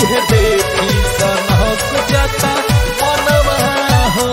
यह देखी सनक जाता मनवा हो।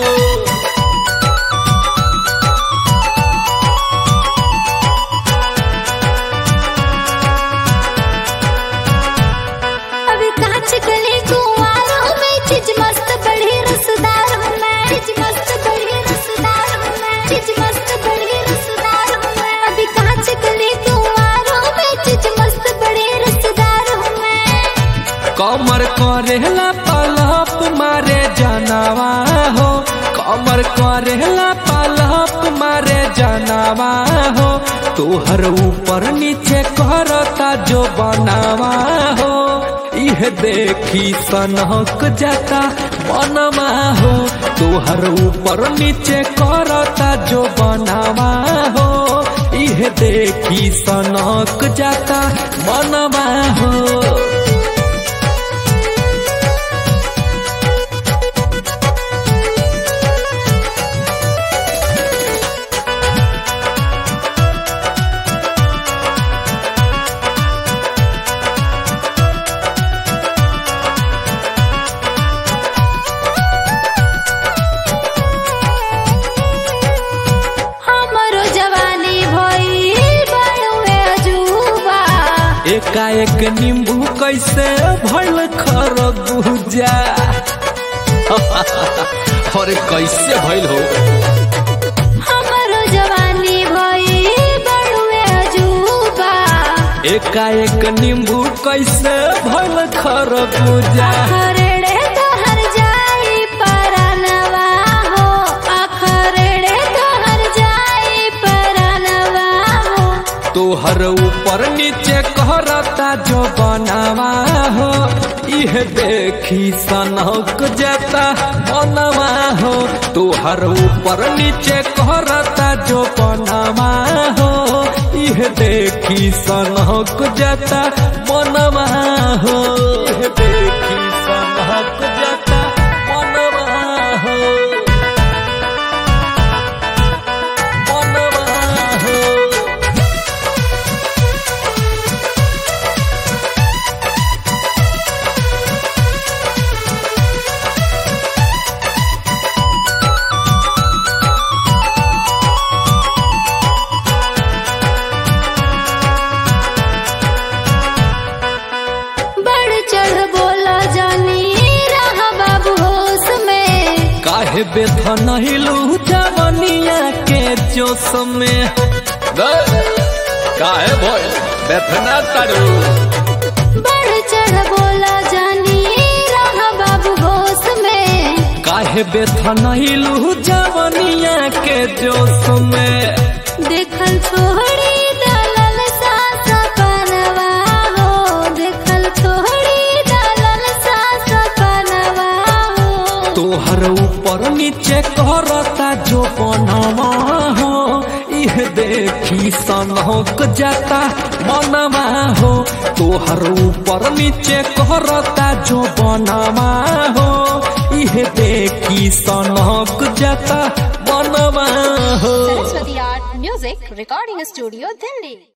अभी कांच गले कुंवारों में चीज मस्त बड़ी रसदार हूँ मैं, चीज मस्त बड़ी रसदार हूँ मैं, चीज मस्त बड़ी रसदार हूँ मैं। अभी कांच गले कुंवारों में चीज मस्त बड़ी रसदार हूँ मैं। कमर करेला पलप मारे जानवा हो, कमर करेला पलप मारे जानवा हो। तोहर ऊपर नीचे करता जो बनावा हो, यह देखी सनक जाता मनवा हो। तोहर ऊपर नीचे करता जो बनावा हो, यह देखी सनक जाता मनवा हो। एकाएक नींबू कैसे भल खरबूजा अरे कैसे भइल हो। हमारो जवानी भई बड़ुए अजूबा। एकाएक नींबू कैसे भल खरबूजा। अखरेड़े तोहर जाई परनवा हो, अखरेड़े तोहर जाई परनवा हो। तोहर ऊपर नीचे करता जो बनावा हो, यह देखी सनक जाता मनवा हो। तोहर ऊपर नीचे करता जो बनावा हो, यह देखी सनक जाता मनवा हो, यह देखी सनक जाता मनवा हो, मनवा हो। काहे बेथन हिलू जवनिया के जोश में, काहे भोल बेथना तारू। बढ़ चढ़ बोला जानी रहा बाबू होश में, काहे बेथन हिलू जवनिया के जोश में। देखल छोड़ी दलल सा सपनवा हो, देखल छोड़ी दलल सा सपनवा हो। तोहर ऊपर नीचे करता जो बनवा हो, यह देखी सनक जाता मनवा हो। तोहर ऊपर नीचे करता जो बनवा हो, यह देखी सनक जाता मनवा हो। Saraswati art music recording studio Delhi.